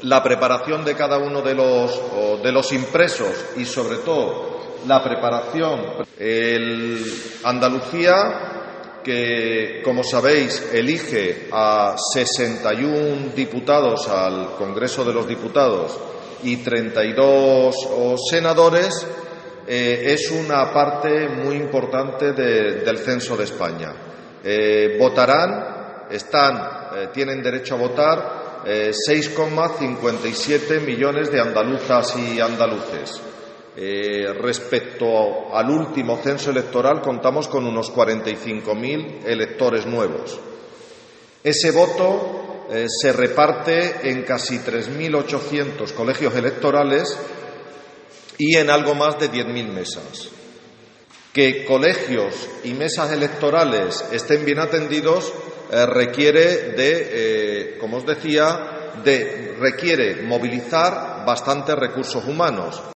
la preparación de cada uno de los impresos y, sobre todo, la preparación. Andalucía, que, como sabéis, elige a 61 diputados al Congreso de los Diputados y 32 senadores, es una parte muy importante del censo de España. Tienen derecho a votar 6,57 millones de andaluzas y andaluces. Respecto al último censo electoral, contamos con unos 45.000 electores nuevos. Ese voto se reparte en casi 3.800 colegios electorales y en algo más de 10.000 mesas. Que colegios y mesas electorales estén bien atendidos requiere como os decía, requiere movilizar bastantes recursos humanos.